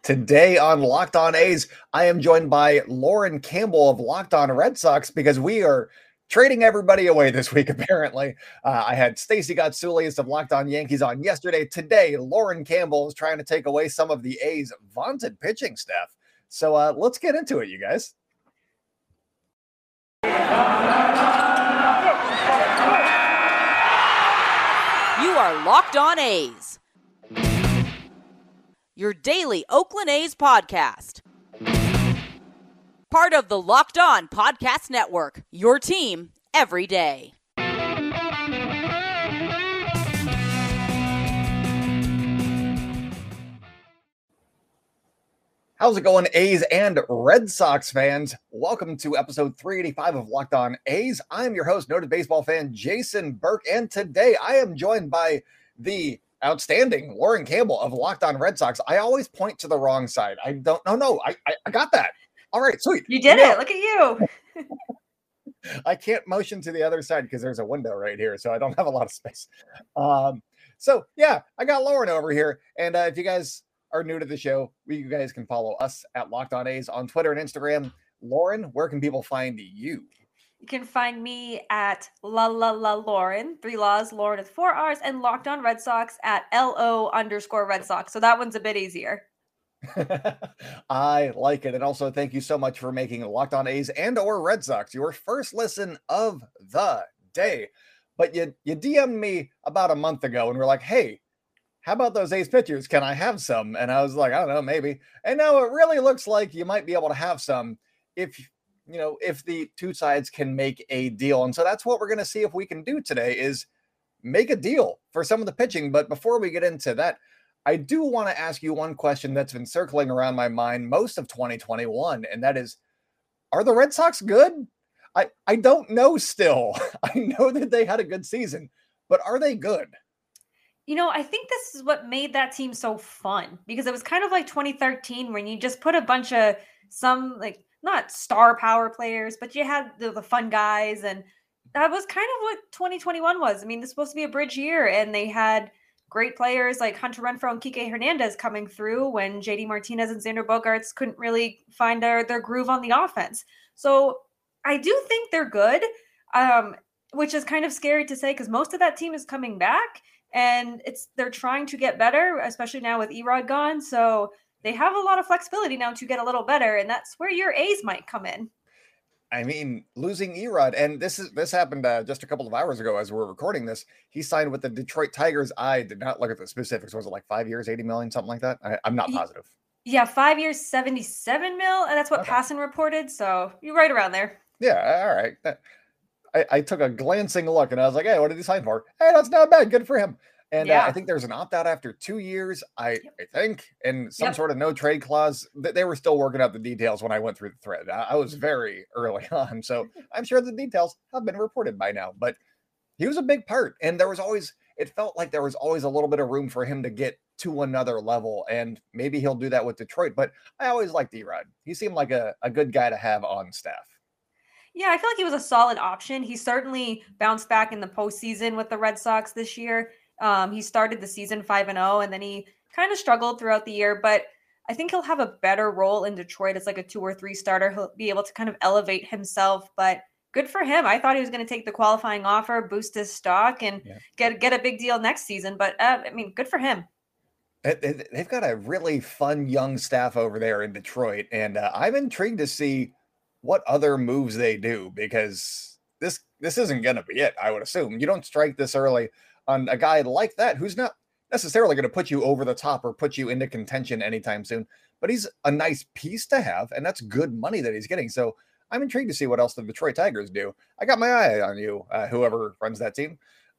Today on Locked On A's, I am joined by Lauren Campbell of Locked On Red Sox because we are trading everybody away this week, apparently. I had Stacey Gotsulias of Locked On Yankees on yesterday. Today, Lauren Campbell is trying to take away some of the A's vaunted pitching staff. So let's get into it, you guys. You are Locked On A's, your daily Oakland A's podcast. Part of the Locked On Podcast Network, your team every day. How's it going, A's and Red Sox fans? Welcome to episode 385 of Locked On A's. I'm your host, noted baseball fan Jason Burke, and today I am joined by the outstanding Lauren Campbell of Locked On Red Sox. I always point to the wrong side. I don't know. No, I got that. All right, sweet. You did it. Look at you. I can't motion to the other side because there's a window right here, so I don't have a lot of space. So yeah, I got Lauren over here, and if you guys are new to the show, you guys can follow us at Locked On A's on Twitter and Instagram. Lauren, where can people find you? You can find me at Lauren, 3 laws, Lauren with 4 R's, and Locked On Red Sox at LO_Red Sox. So that one's a bit easier. I like it. And also thank you so much for making Locked On A's and or Red Sox your first listen of the day. But you DM'd me about a month ago and we're like, hey, how about those A's pitchers? Can I have some? And I was like, I don't know, maybe. And now it really looks like you might be able to have some if the two sides can make a deal. And so that's what we're going to see if we can do today is make a deal for some of the pitching. But before we get into that, I do want to ask you one question that's been circling around my mind most of 2021. And that is, are the Red Sox good? I don't know still. I know that they had a good season, but are they good? I think this is what made that team so fun because it was kind of like 2013 when you just put a bunch of some not star power players, but you had the fun guys. And that was kind of what 2021 was. I mean, this is supposed to be a bridge year and they had great players like Hunter Renfroe and Kike Hernandez coming through when JD Martinez and Xander Bogaerts couldn't really find their groove on the offense. So I do think they're good, which is kind of scary to say because most of that team is coming back. And they're trying to get better, especially now with Erod gone. So they have a lot of flexibility now to get a little better. And that's where your A's might come in. I mean, losing Erod, and this happened just a couple of hours ago as we're recording this. He signed with the Detroit Tigers. I did not look at the specifics. Was it like 5 years, 80 million, something like that? I'm not positive. Yeah, 5 years, 77 mil. And that's what Passan reported. So you're right around there. Yeah, all right. I took a glancing look and I was like, hey, what did he sign for? Hey, that's not bad. Good for him. And I think there's an opt-out after 2 years, I think, and some sort of no trade clause. They were still working out the details when I went through the thread. I was very early on, so I'm sure the details have been reported by now. But he was a big part, and it felt like there was always a little bit of room for him to get to another level, and maybe he'll do that with Detroit. But I always liked Erod. He seemed like a good guy to have on staff. Yeah, I feel like he was a solid option. He certainly bounced back in the postseason with the Red Sox this year. He started the season 5-0, and then he kind of struggled throughout the year. But I think he'll have a better role in Detroit as like a 2 or 3 starter. He'll be able to kind of elevate himself. But good for him. I thought he was going to take the qualifying offer, boost his stock, and get a big deal next season. But good for him. They've got a really fun young staff over there in Detroit, and I'm intrigued to see what other moves they do because this isn't going to be it. I would assume you don't strike this early on a guy like that who's not necessarily going to put you over the top or put you into contention anytime soon, but he's a nice piece to have, and that's good money that he's getting. So I'm intrigued to see what else the Detroit Tigers do. I got my eye on you, whoever runs that team.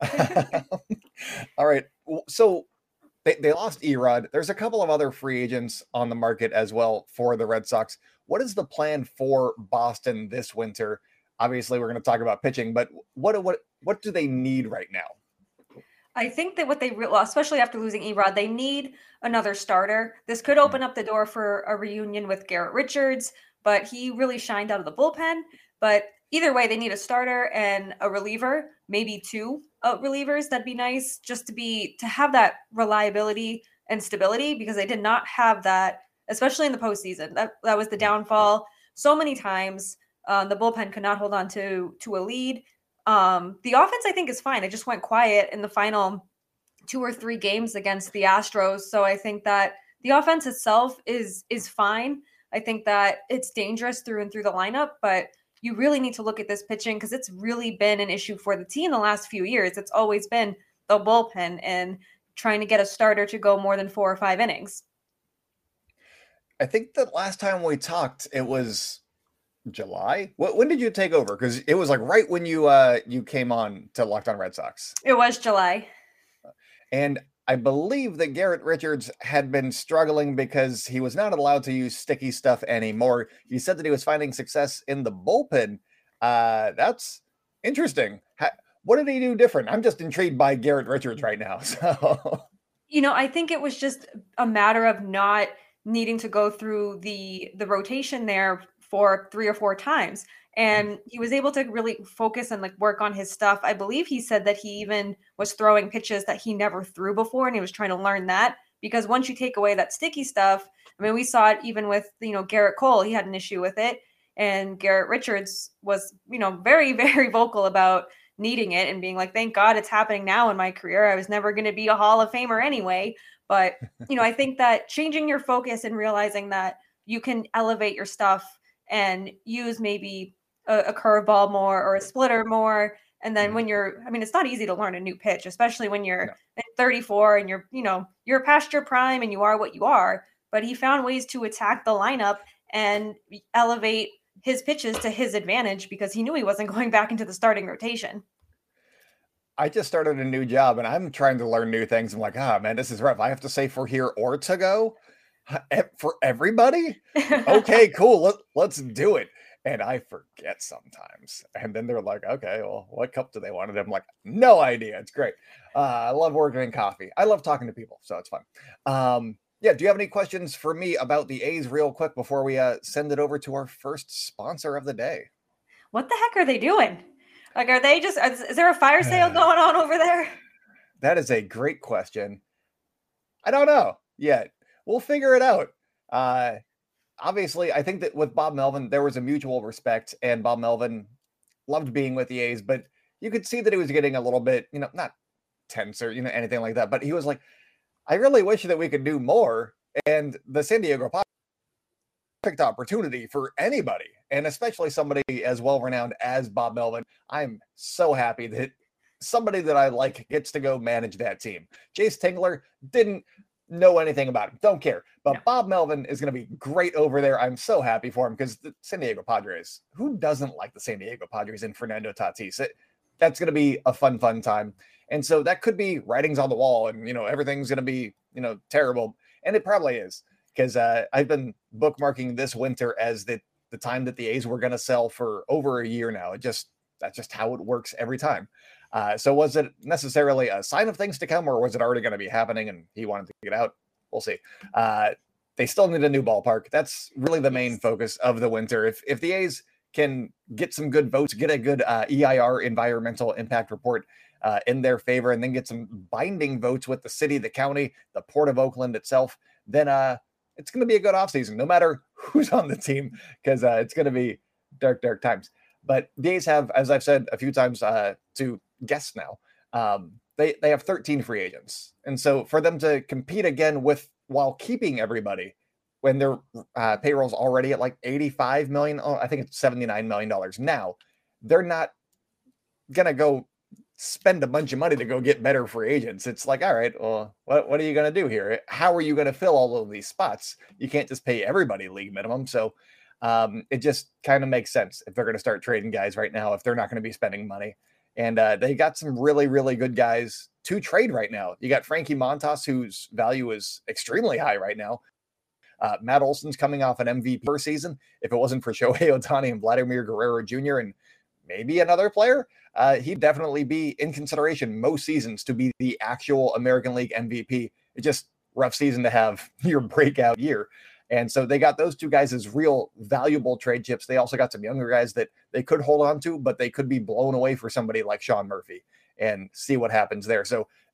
All right. So they lost Erod. There's a couple of other free agents on the market as well for the Red Sox. What is the plan for Boston this winter? Obviously, we're going to talk about pitching, but what do they need right now? I think that especially after losing Erod, they need another starter. This could open up the door for a reunion with Garrett Richards, but he really shined out of the bullpen. But either way, they need a starter and a reliever, maybe 2 relievers. That'd be nice just to have that reliability and stability because they did not have that especially in the postseason. That was the downfall so many times. The bullpen could not hold on to a lead. The offense, I think, is fine. It just went quiet in the final 2 or 3 games against the Astros. So I think that the offense itself is fine. I think that it's dangerous through and through the lineup, but you really need to look at this pitching because it's really been an issue for the team the last few years. It's always been the bullpen and trying to get a starter to go more than 4 or 5 innings. I think the last time we talked, it was July. When did you take over? Because it was like right when you came on to Locked On Red Sox. It was July. And I believe that Garrett Richards had been struggling because he was not allowed to use sticky stuff anymore. You said that he was finding success in the bullpen. That's interesting. What did he do different? I'm just intrigued by Garrett Richards right now. So, I think it was just a matter of not needing to go through the rotation there for 3 or 4 times. And he was able to really focus and work on his stuff. I believe he said that he even was throwing pitches that he never threw before, and he was trying to learn that, because once you take away that sticky stuff, I mean, we saw it even with, Garrett Cole. He had an issue with it, and Garrett Richards was, very, very vocal about needing it and being like, thank God it's happening now in my career. I was never going to be a Hall of Famer anyway. But, I think that changing your focus and realizing that you can elevate your stuff and use maybe a curveball more or a splitter more. And then when it's not easy to learn a new pitch, especially when you're 34 and you're past your prime and you are what you are. But he found ways to attack the lineup and elevate his pitches to his advantage because he knew he wasn't going back into the starting rotation. I just started a new job and I'm trying to learn new things. I'm like, man, this is rough. I have to say for here or to go for everybody. Okay, cool. Let's do it. And I forget sometimes. And then they're like, okay, well, what cup do they want? And I'm like, no idea. It's great. I love working in coffee. I love talking to people. So it's fun. Do you have any questions for me about the A's real quick before we send it over to our first sponsor of the day? What the heck are they doing? Are they just, is there a fire sale going on over there? That is a great question. I don't know yet. We'll figure it out. Obviously, I think that with Bob Melvin, there was a mutual respect, and Bob Melvin loved being with the A's, but you could see that he was getting a little bit, not tense or, anything like that. But he was like, I really wish that we could do more. And the San Diego Padres picked opportunity for anybody, and especially somebody as well-renowned as Bob Melvin. I'm so happy that somebody that I like gets to go manage that team. Jace Tingler didn't know anything about him. Don't care. But no. Bob Melvin is going to be great over there. I'm so happy for him because the San Diego Padres, who doesn't like the San Diego Padres and Fernando Tatis? That's going to be a fun time. And so that could be writings on the wall and, everything's going to be, terrible. And it probably is because I've been bookmarking this winter as the time that the A's were going to sell for over a year now. That's just how it works every time. So was it necessarily a sign of things to come, or was it already going to be happening and he wanted to get out? We'll see. They still need a new ballpark. That's really the main focus of the winter. If the A's can get some good votes, get a good EIR, environmental impact report, in their favor, and then get some binding votes with the city, the county, the Port of Oakland itself, then it's going to be a good offseason, no matter who's on the team, because it's going to be dark times. But the A's have, as I've said a few times to guests now, they have 13 free agents. And so for them to compete again while keeping everybody, when their payroll's already at like $85 million, I think it's $79 million now, they're not going to go spend a bunch of money to go get better free agents. It's like, all right, well, what are you going to do here? How are you going to fill all of these spots? You can't just pay everybody league minimum. So it just kind of makes sense if they're going to start trading guys right now, if they're not going to be spending money. And they got some really, really good guys to trade right now. You got Frankie Montas, whose value is extremely high right now. Matt Olson's coming off an MVP per season. If it wasn't for Shohei Ohtani and Vladimir Guerrero Jr. and maybe another player, he'd definitely be in consideration most seasons to be the actual American League MVP. It's just rough season to have your breakout year. And so they got those two guys as real valuable trade chips. They also got some younger guys that they could hold on to, but they could be blown away for somebody like Sean Murphy and see what happens there. So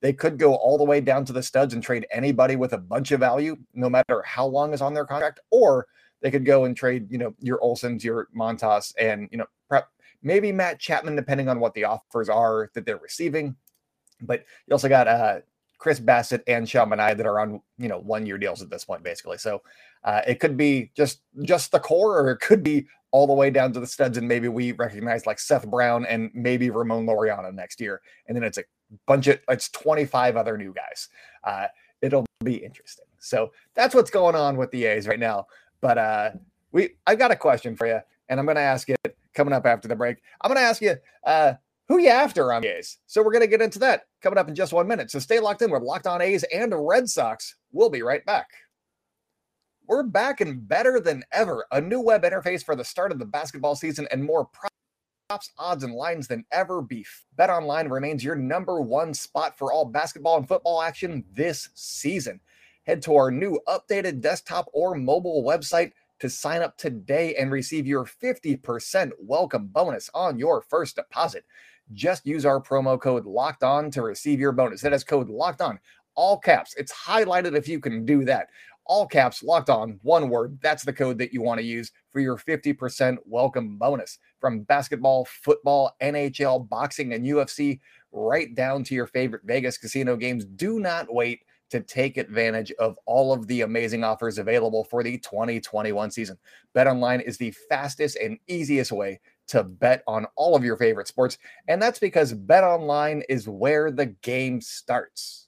They could go all the way down to the studs and trade anybody with a bunch of value, no matter how long is on their contract, or they could go and trade, your Olsons, your Montas, and, maybe Matt Chapman, depending on what the offers are that they're receiving. But you also got Chris Bassett and Sean Manaea that are on, 1-year deals at this point, basically. So it could be just the core, or it could be all the way down to the studs, and maybe we recognize like Seth Brown and maybe Ramon Laureano next year. And then it's 25 other new guys. It'll be interesting. So that's what's going on with the A's right now. But I've got a question for you, and I'm going to ask it coming up after the break. I'm going to ask you, who you after on the A's? So we're going to get into that coming up in just 1 minute. So stay locked in. We're Locked On A's and Red Sox. We'll be right back. We're back and better than ever. A new web interface for the start of the basketball season and more props, odds, and lines than ever before. BetOnline remains your number one spot for all basketball and football action this season. Head to our new updated desktop or mobile website to sign up today and receive your 50% welcome bonus on your first deposit. Just use our promo code Locked On to receive your bonus. That is code Locked On, all caps. It's highlighted if you can do that. All caps, Locked On, one word. That's the code that you want to use for your 50% welcome bonus. From basketball, football, NHL, boxing, and UFC, right down to your favorite Vegas casino games. Do not wait to take advantage of all of the amazing offers available for the 2021 season. BetOnline is the fastest and easiest way to bet on all of your favorite sports, and that's because BetOnline is where the game starts.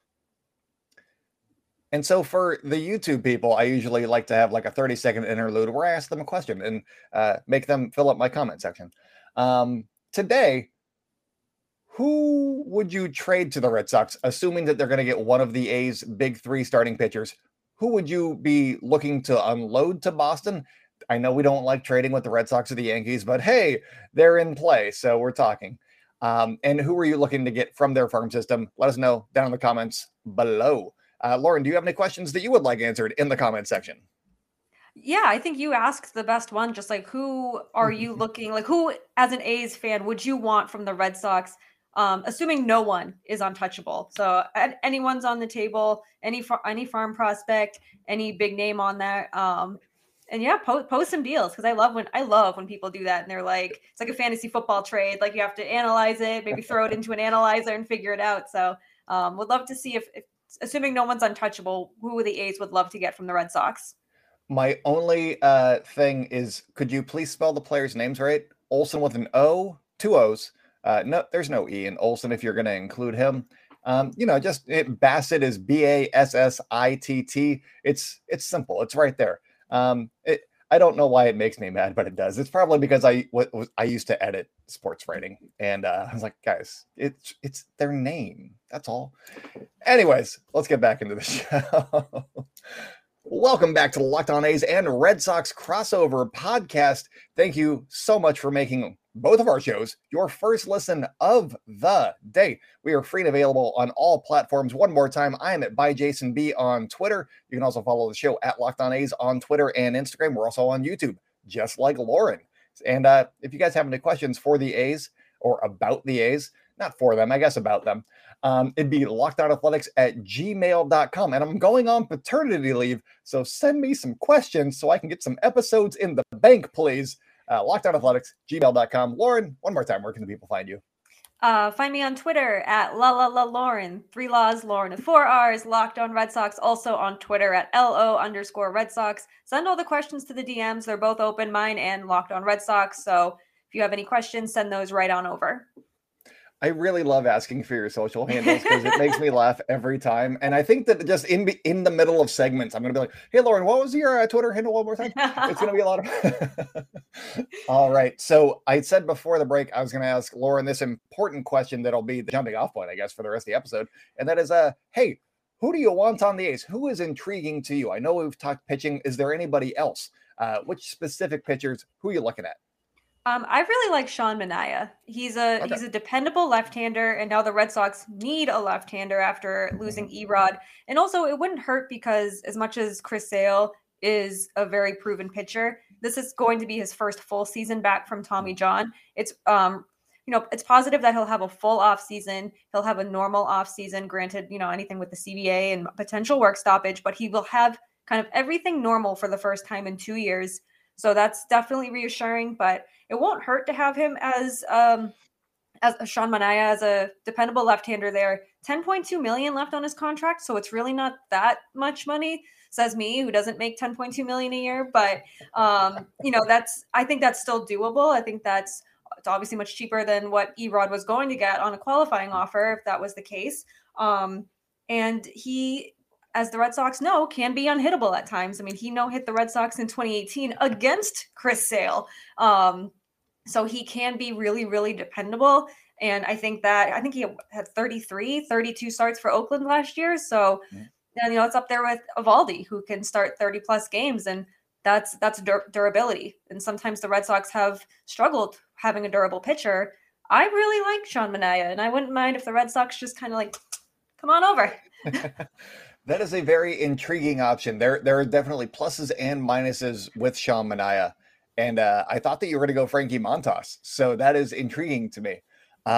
And so for the YouTube people, I usually like to have like a 30-second interlude where I ask them a question and make them fill up my comment section. Today, who would you trade to the Red Sox, assuming that they're going to get one of the A's big three starting pitchers? Who would you be looking to unload to Boston? I know we don't like trading with the Red Sox or the Yankees, but hey, they're in play, so we're talking. And who are you looking to get from their farm system? Let us know down in the comments below. Lauren, do you have any questions that you would like answered in the comment section? Yeah, I think you asked the best one. Just like, who are you looking, like who as an A's fan would you want from the Red Sox? Assuming no one is untouchable. So anyone's on the table, any farm prospect, any big name on there. And yeah, post some deals, because I love when people do that and they're like, it's like a fantasy football trade. Like you have to analyze it, maybe throw it into an analyzer and figure it out. So would love to see if assuming no one's untouchable, who the A's would love to get from the Red Sox. My only thing is, could you please spell the players' names right? Olson with an O, 2 O's. No, there's no E in Olson if you're going to include him. Bassett is Bassitt. It's simple. It's right there. I don't know why it makes me mad, but it does. It's probably because I used to edit sports writing, and I was like, guys, it's their name. That's all. Anyways, let's get back into the show. Welcome back to the Locked On A's and Red Sox crossover podcast. Thank you so much for making both of our shows your first listen of the day. We are free and available on all platforms. One more time, I am at ByJasonB on Twitter. You can also follow the show at Locked On A's on Twitter and Instagram. We're also on YouTube, just like Lauren. And if you guys have any questions for the A's or about the A's, not for them, I guess about them, it'd be lockedonathletics@gmail.com. And I'm going on paternity leave, so send me some questions so I can get some episodes in the bank, please. LockedOnAthletics@gmail.com. Lauren, one more time, where can the people find you? Find me on Twitter at Lauren, 3 Laws, Lauren with 4 R's, Locked On Red Sox. Also on Twitter at LO_Red Sox. Send all the questions to the DMs. They're both open, mine and Locked On Red Sox. So if you have any questions, send those right on over. I really love asking for your social handles because it makes me laugh every time. And I think that just in the middle of segments, I'm going to be like, hey, Lauren, what was your Twitter handle one more time? It's going to be a lot of All right. So I said before the break, I was going to ask Lauren this important question that'll be the jumping off point, I guess, for the rest of the episode. And that is, hey, who do you want on the A's? Who is intriguing to you? I know we've talked pitching. Is there anybody else? Which specific pitchers? Who are you looking at? I really like Sean Manaea. He's a dependable left-hander, and now the Red Sox need a left-hander after losing Erod. And also, it wouldn't hurt because as much as Chris Sale is a very proven pitcher, this is going to be his first full season back from Tommy John. It's it's positive that he'll have a full off season. He'll have a normal off season, granted, anything with the CBA and potential work stoppage, but he will have kind of everything normal for the first time in 2 years. So that's definitely reassuring, but it won't hurt to have him as Sean Manaea as a dependable left-hander there. 10.2 million left on his contract, so it's really not that much money, says me, who doesn't make 10.2 million a year. But I think that's still doable. I think it's obviously much cheaper than what Erod was going to get on a qualifying offer, if that was the case. And he, as the Red Sox know, can be unhittable at times. I mean, he no-hit the Red Sox in 2018 against Chris Sale. So he can be really, really dependable. And I think he had 32 starts for Oakland last year. So then, it's up there with Eovaldi, who can start 30 plus games. And that's durability. And sometimes the Red Sox have struggled having a durable pitcher. I really like Sean Manaea, and I wouldn't mind if the Red Sox just kind of like, come on over. That is a very intriguing option. There are definitely pluses and minuses with Sean Manaea. And I thought that you were going to go Frankie Montas. So that is intriguing to me.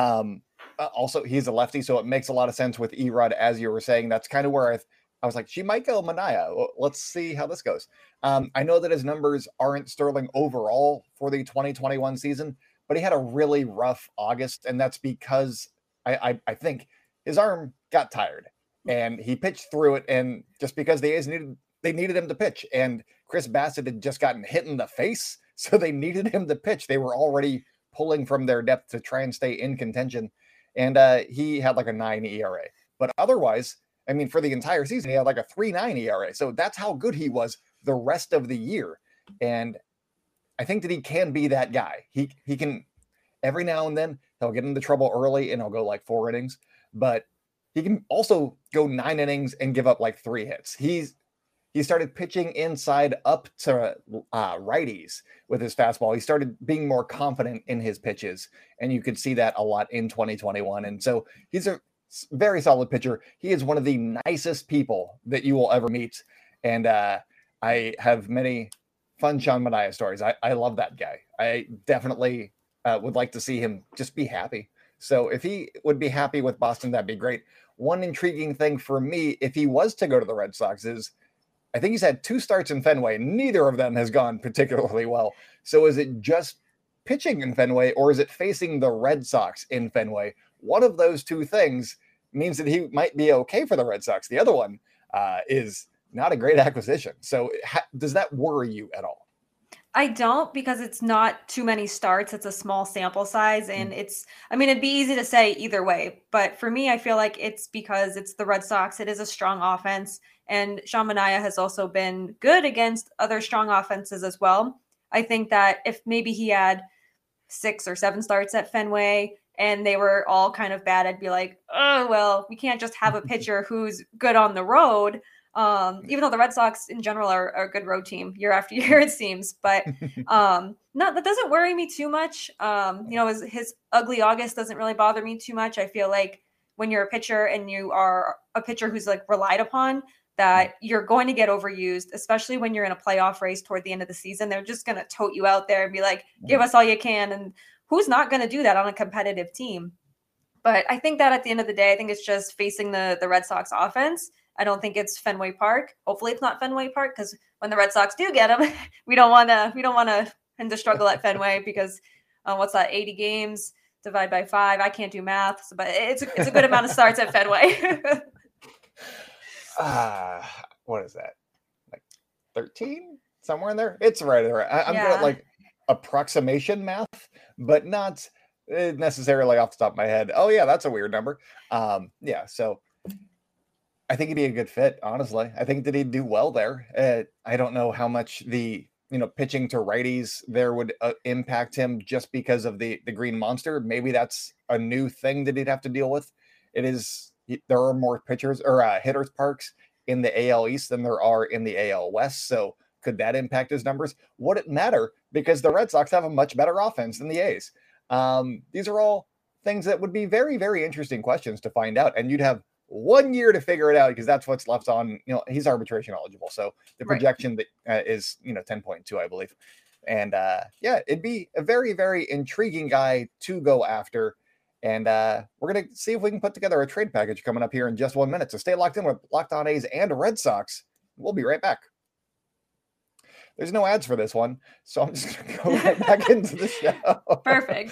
Also, he's a lefty, so it makes a lot of sense with Erod, as you were saying. That's kind of where I was like, she might go Manaea. Well, let's see how this goes. I know that his numbers aren't sterling overall for the 2021 season, but he had a really rough August. And that's because I think his arm got tired and he pitched through it. And just because the A's needed him to pitch, and Chris Bassett had just gotten hit in the face, so they needed him to pitch. They were already pulling from their depth to try and stay in contention. And he had like a 9 ERA. But otherwise, I mean, for the entire season, he had like a 3.9 ERA. So that's how good he was the rest of the year. And I think that he can be that guy. He can, every now and then, he'll get into trouble early and he'll go like 4 innings. But he can also go 9 innings and give up like 3 hits. He started pitching inside up to righties with his fastball. He started being more confident in his pitches, and you could see that a lot in 2021. And so he's a very solid pitcher. He is one of the nicest people that you will ever meet. And I have many fun Sean Manaea stories. I love that guy. I definitely would like to see him just be happy. So if he would be happy with Boston, that'd be great. One intriguing thing for me, if he was to go to the Red Sox, is I think he's had 2 starts in Fenway. Neither of them has gone particularly well. So is it just pitching in Fenway, or is it facing the Red Sox in Fenway? One of those 2 things means that he might be okay for the Red Sox. The other one is not a great acquisition. So does that worry you at all? I don't, because it's not too many starts. It's a small sample size, and it'd be easy to say either way. But for me, I feel like it's because it's the Red Sox. It is a strong offense, and Sean Manaea has also been good against other strong offenses as well. I think that if maybe he had 6 or 7 starts at Fenway and they were all kind of bad, I'd be like, oh, well, we can't just have a pitcher who's good on the road. Even though the Red Sox in general are a good road team year after year, it seems, but that doesn't worry me too much. His ugly August doesn't really bother me too much. I feel like when you're a pitcher and you are a pitcher who's like relied upon, that you're going to get overused, especially when you're in a playoff race toward the end of the season. They're just going to tote you out there and be like, give us all you can. And who's not going to do that on a competitive team? But I think that at the end of the day, I think it's just facing the Red Sox offense. I don't think it's Fenway Park. Hopefully it's not Fenway Park, because when the Red Sox do get him, we don't want him to struggle at Fenway, because what's that, 80 games divide by 5? I can't do math, but it's a good amount of starts at Fenway. What is that? Like 13? Somewhere in there? It's right there. I'm good at like approximation math, but not necessarily off the top of my head. Oh yeah, that's a weird number. So I think he'd be a good fit, honestly. I think that he'd do well there. I don't know how much the pitching to righties there would impact him just because of the Green Monster. Maybe that's a new thing that he'd have to deal with. There are more pitchers or hitters parks in the AL East than there are in the AL West. So could that impact his numbers? Would it matter? Because the Red Sox have a much better offense than the A's. These are all things that would be very, very interesting questions to find out. And you'd have 1 year to figure it out, because that's what's left on, he's arbitration eligible. So the projection that is, 10.2, I believe. And yeah, it'd be a very, very intriguing guy to go after. And we're going to see if we can put together a trade package coming up here in just 1 minute. So stay locked in with Locked On A's and Red Sox. We'll be right back. There's no ads for this one, so I'm just going to go right back into the show. Perfect.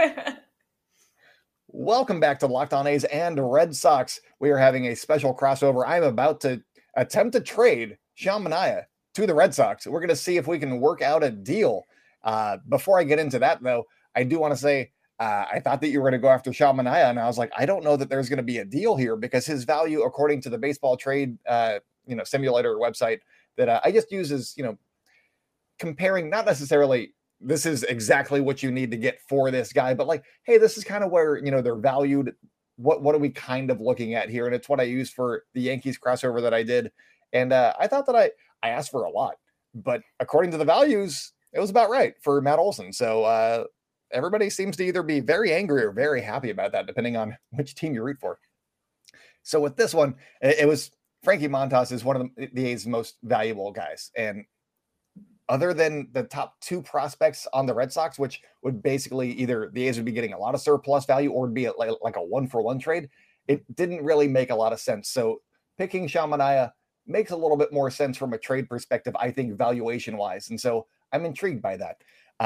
Welcome back to Locked On A's and Red Sox. We are having a special crossover. I'm about to attempt to trade Sean Manaea to the Red Sox. We're going to see if we can work out a deal. Before I get into that, though, I do want to say, I thought that you were going to go after Sean Manaea, and I was like, I don't know that there's going to be a deal here because his value, according to the baseball trade, simulator website that I just use is, comparing, not necessarily this is exactly what you need to get for this guy, but like, hey, this is kind of where, they're valued. What are we kind of looking at here? And it's what I used for the Yankees crossover that I did. And I thought that I asked for a lot, but according to the values, it was about right for Matt Olson. So everybody seems to either be very angry or very happy about that, depending on which team you root for. So with this one, it was Frankie Montas is one of the A's most valuable guys. And other than the top two prospects on the Red Sox, which would basically either the A's would be getting a lot of surplus value or would be like a 1-for-1 trade, it didn't really make a lot of sense. So picking Sean Manaea makes a little bit more sense from a trade perspective, I think, valuation-wise. And so I'm intrigued by that.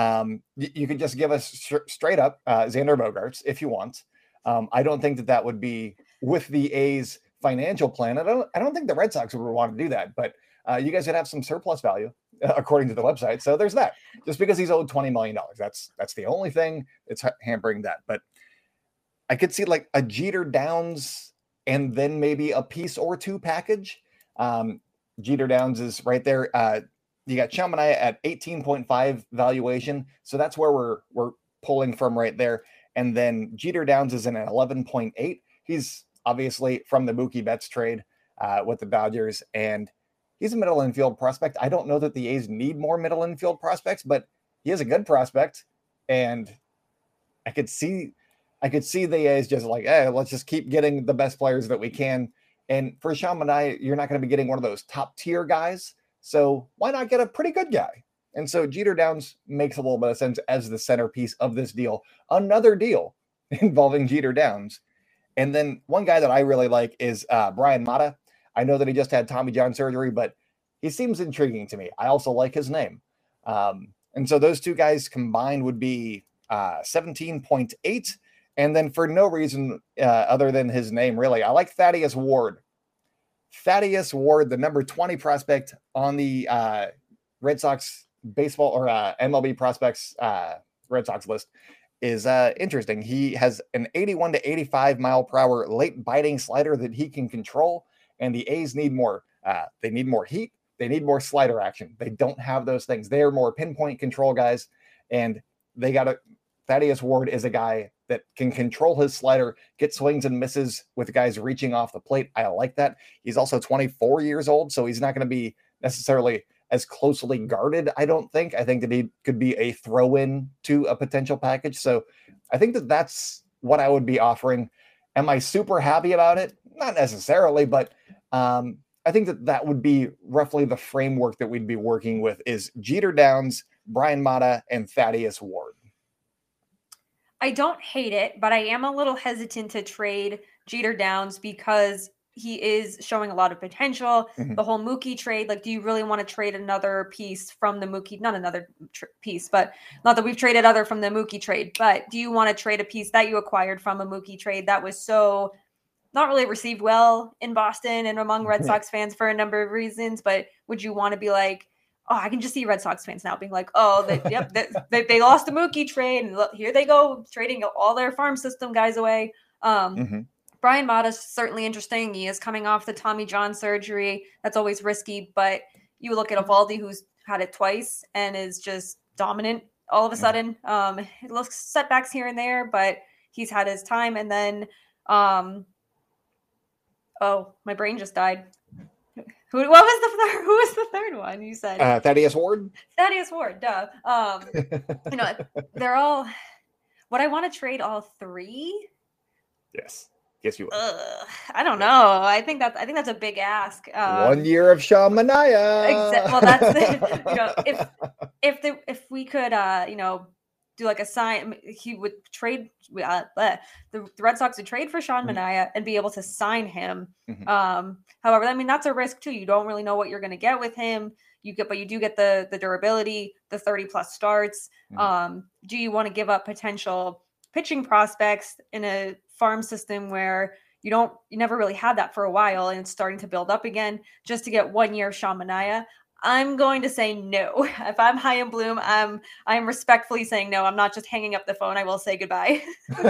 You could just give us straight up Xander Bogaerts if you want. I don't think that would be with the A's financial plan. I don't think the Red Sox would want to do that, but you guys would have some surplus value according to the website. So there's that. Just because he's owed $20 million, that's the only thing that's hampering that. But I could see like a Jeter Downs and then maybe a piece or two package. Jeter Downs is right there. You got Sean Manaea at 18.5 valuation. So that's where we're pulling from right there. And then Jeter Downs is in at 11.8. He's obviously from the Mookie Betts trade with the Dodgers, and he's a middle infield prospect. I don't know that the A's need more middle infield prospects, but he is a good prospect. And I could see the A's just like, hey, let's just keep getting the best players that we can. And for Sean Manaea, you're not going to be getting one of those top tier guys. So why not get a pretty good guy? And so Jeter Downs makes a little bit of sense as the centerpiece of this deal. Another deal involving Jeter Downs. And then one guy that I really like is Bryan Mata. I know that he just had Tommy John surgery, but he seems intriguing to me. I also like his name. And so those two guys combined would be 17.8. And then for no reason other than his name, really, I like Thaddeus Ward. Thaddeus Ward, the number 20 prospect on the Red Sox baseball or MLB prospects Red Sox list, is interesting. He has an 81 to 85 mile per hour late biting slider that he can control. And the A's need more. They need more heat. They need more slider action. They don't have those things. They are more pinpoint control guys. And Thaddeus Ward is a guy that can control his slider, get swings and misses with guys reaching off the plate. I like that. He's also 24 years old, so he's not going to be necessarily as closely guarded, I don't think. I think that he could be a throw-in to a potential package. So I think that that's what I would be offering. Am I super happy about it? Not necessarily, but I think that would be roughly the framework that we'd be working with is Jeter Downs, Bryan Mata, and Thaddeus Ward. I don't hate it, but I am a little hesitant to trade Jeter Downs because he is showing a lot of potential. Mm-hmm. The whole Mookie trade, like, do you really want to trade another piece from the Mookie? Not another piece, but not that we've traded other from the Mookie trade, but do you want to trade a piece that you acquired from a Mookie trade that was so not really received well in Boston and among Red Sox fans for a number of reasons? But would you want to be like, oh, I can just see Red Sox fans now being like, oh, they lost the Mookie trade, and here they go trading all their farm system guys away. Bryan Mata is certainly interesting. He is coming off the Tommy John surgery. That's always risky, but you look at Eovaldi, who's had it twice and is just dominant all of a sudden. It looks setbacks here and there, but he's had his time. And then, oh, my brain just died. Who was the third one you said? Thaddeus Ward. Thaddeus Ward, duh. They're all. Would I want to trade all three? Yes you would. I don't know. I think that's a big ask. 1 year of Sean Manaea. Well, that's if we could, do like a sign, he would trade, the Red Sox would trade for Sean Manaea and be able to sign him. However, I mean, that's a risk too. You don't really know what you're going to get with him. But you do get the durability, the 30 plus starts. Do you want to give up potential pitching prospects in a farm system where you never really had that for a while and it's starting to build up again just to get 1 year of Sean Manaea? I'm going to say no. If I'm Chaim Bloom, I'm respectfully saying no. I'm not just hanging up the phone. I will say goodbye.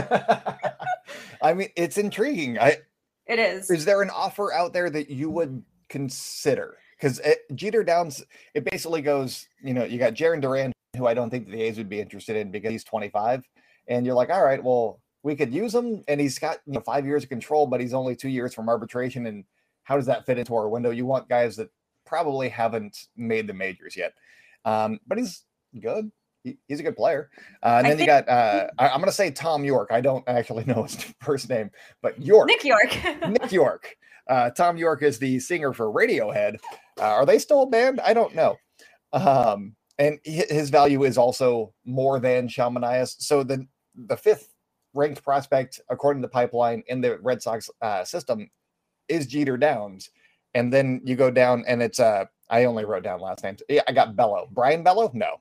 I mean, it's intriguing. It is. Is there an offer out there that you would consider? Because Jeter Downs, it basically goes, you got Jarren Duran, who I don't think the A's would be interested in because he's 25. And you're like, all right, well, we could use him. And he's got 5 years of control, but he's only 2 years from arbitration. And how does that fit into our window? You want guys that probably haven't made the majors yet. But he's good. He's a good player. And then you got, I'm going to say Tom York. I don't actually know his first name, but York. Nick York. Nick York. Tom York is the singer for Radiohead. Are they still a band? I don't know. And his value is also more than Sean Manaea's. So the fifth ranked prospect, according to Pipeline, in the Red Sox system is Jeter Downs. And then you go down and it's, I only wrote down last names. Yeah, I got Bello. Brian Bello? No.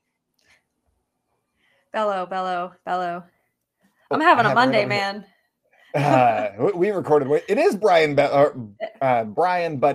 Bello. I'm having a Monday, man. We recorded. It is Brian, Brian, but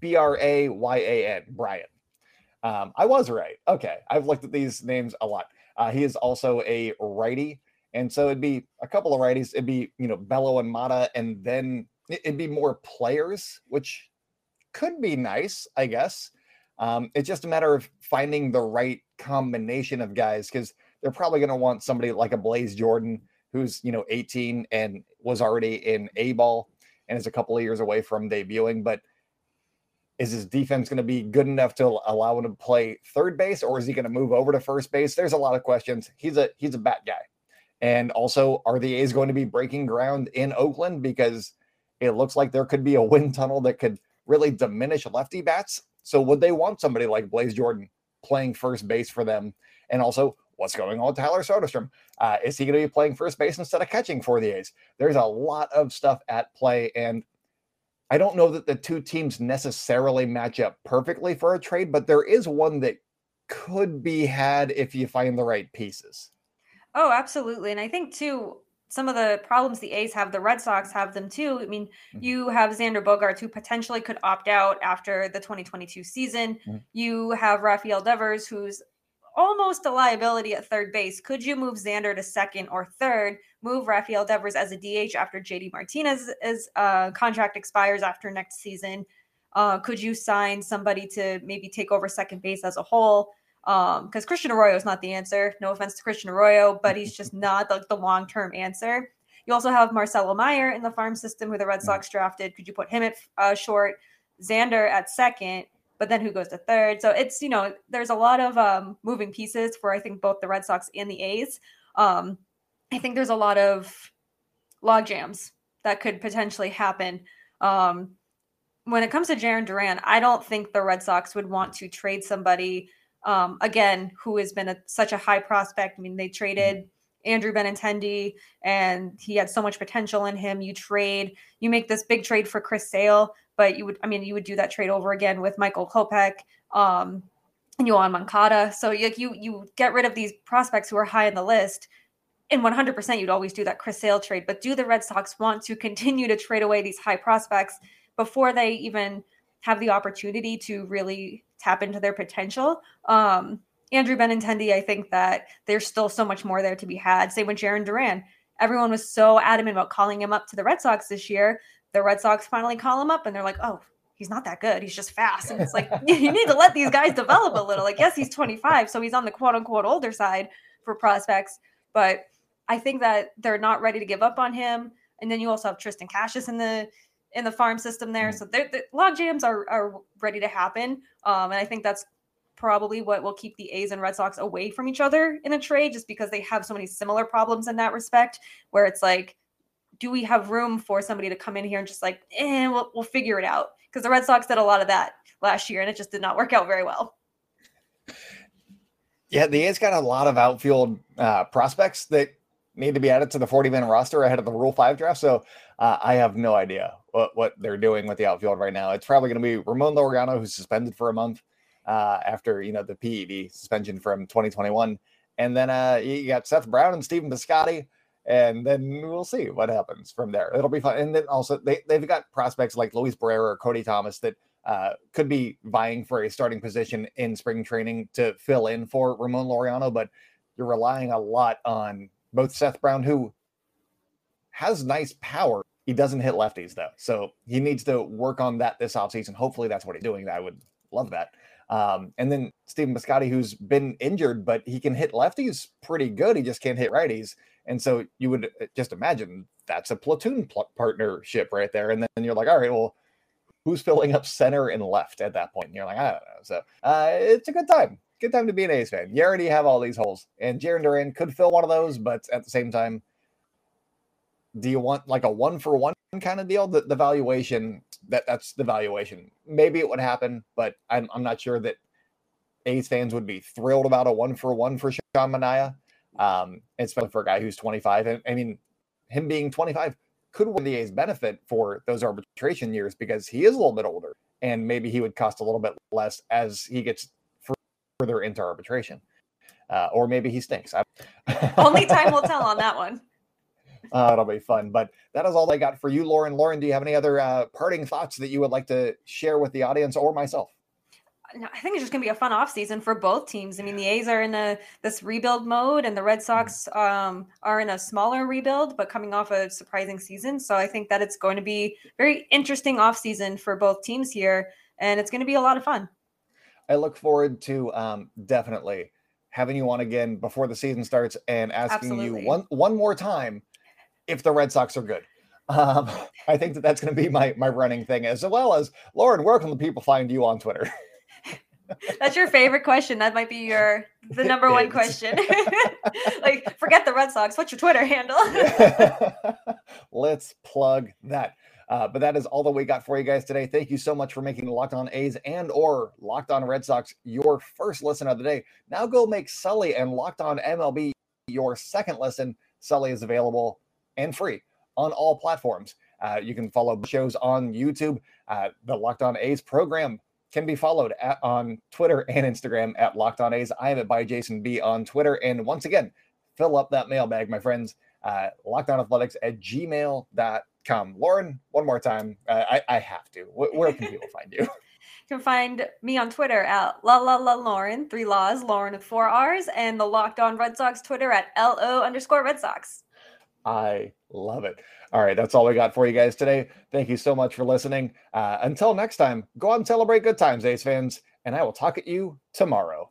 Bryan. Brian. I was right. Okay. I've looked at these names a lot. He is also a righty. And so it'd be a couple of righties. It'd be, Bello and Mata. And then it'd be more players, which could be nice, I guess. It's just a matter of finding the right combination of guys, because they're probably going to want somebody like a Blaze Jordan, who's 18 and was already in A-ball and is a couple of years away from debuting. But is his defense going to be good enough to allow him to play third base, or is he going to move over to first base? There's a lot of questions. He's a bat guy. And also, are the A's going to be breaking ground in Oakland? Because it looks like there could be a wind tunnel that could really diminish lefty bats. So would they want somebody like Blaze Jordan playing first base for them? And also, what's going on with Tyler Soderstrom? Is he going to be playing first base instead of catching for the A's? There's a lot of stuff at play, and I don't know that the two teams necessarily match up perfectly for a trade, but there is one that could be had if you find the right pieces. Oh, absolutely. And I think, too, some of the problems the A's have, the Red Sox have them, too. I mean, you have Xander Bogaerts, who potentially could opt out after the 2022 season. You have Rafael Devers, who's almost a liability at third base. Could you move Xander to second or third, move Rafael Devers as a DH after JD Martinez's contract expires after next season? Could you sign somebody to maybe take over second base as a whole? Because Christian Arroyo is not the answer. No offense to Christian Arroyo, but he's just not the long-term answer. You also have Marcelo Meyer in the farm system, who the Red Sox drafted. Could you put him at short, Xander at second? But then who goes to third? So it's, there's a lot of moving pieces for, I think, both the Red Sox and the A's. I think there's a lot of log jams that could potentially happen. When it comes to Jarren Duran, I don't think the Red Sox would want to trade somebody, again, who has been such a high prospect. I mean, they traded Andrew Benintendi, and he had so much potential in him. You make this big trade for Chris Sale, but you would do that trade over again with Michael Kopech, and Yoan Moncada. So you get rid of these prospects who are high on the list, and 100% you'd always do that Chris Sale trade. But do the Red Sox want to continue to trade away these high prospects before they even have the opportunity to really tap into their potential? Andrew Benintendi, I think that there's still so much more there to be had. Same with Jarren Duran. Everyone was so adamant about calling him up to the Red Sox this year. The Red Sox finally call him up, and they're like, oh, he's not that good. He's just fast. And it's like, you need to let these guys develop a little. Like, yes, he's 25, so he's on the quote-unquote older side for prospects. But I think that they're not ready to give up on him. And then you also have Tristan Casas in the farm system there. So the log jams are ready to happen. And I think that's probably what will keep the A's and Red Sox away from each other in a trade, just because they have so many similar problems in that respect, where it's like, do we have room for somebody to come in here and just like, we'll figure it out? Because the Red Sox did a lot of that last year, and it just did not work out very well. Yeah, the A's got a lot of outfield prospects that need to be added to the 40-man roster ahead of the Rule 5 draft. So I have no idea what they're doing with the outfield right now. It's probably going to be Ramon Laureano, who's suspended for a month after the PED suspension from 2021. And then you got Seth Brown and Stephen Piscotty. And then we'll see what happens from there. It'll be fun. And then also they've got prospects like Luis Barrera or Cody Thomas that could be vying for a starting position in spring training to fill in for Ramon Laureano. But you're relying a lot on both Seth Brown, who has nice power. He doesn't hit lefties, though. So he needs to work on that this offseason. Hopefully that's what he's doing. I would love that. And then Stephen Piscotty, who's been injured, but he can hit lefties pretty good. He just can't hit righties. And so you would just imagine that's a platoon partnership right there. And then you're like, all right, well, who's filling up center and left at that point? And you're like, I don't know. So it's a good time. Good time to be an A's fan. You already have all these holes. And Jarren Duran could fill one of those, but at the same time, do you want like a 1-for-1 kind of deal? The valuation, that's the valuation. Maybe it would happen, but I'm not sure that A's fans would be thrilled about a 1-for-1 for Sean Manaea. Especially for a guy who's 25. And I mean, him being 25 could win the A's benefit for those arbitration years because he is a little bit older and maybe he would cost a little bit less as he gets further into arbitration. Or maybe he stinks. Only time will tell on that one. It'll be fun. But that is all I got for you, Lauren. Lauren, do you have any other parting thoughts that you would like to share with the audience or myself? I think it's just going to be a fun offseason for both teams. I mean, the A's are in this rebuild mode and the Red Sox are in a smaller rebuild, but coming off a surprising season. So I think that it's going to be very interesting offseason for both teams here, and it's going to be a lot of fun. I look forward to definitely having you on again before the season starts and asking you one more time if the Red Sox are good. I think that's going to be my running thing, as well as, Lauren, where can the people find you on Twitter? That's your favorite question. That might be the number one question. Like, forget the Red Sox. What's your Twitter handle? Let's plug that. But that is all that we got for you guys today. Thank you so much for making Locked On A's and or Locked On Red Sox your first listen of the day. Now go make Sully and Locked On MLB your second listen. Sully is available and free on all platforms. You can follow shows on YouTube. The Locked On A's program can be followed on Twitter and Instagram at Locked On A's. I am at by Jason B on Twitter. And once again, fill up that mailbag, my friends. LockedOnAthletics@gmail.com. Lauren, one more time. I have to. Where can people find you? You can find me on Twitter at Lauren, 3 laws, Lauren with 4 R's, and the Locked On Red Sox Twitter at LO_Red Sox. I love it. All right, that's all we got for you guys today. Thank you so much for listening. Until next time, go out and celebrate good times, A's fans, and I will talk at you tomorrow.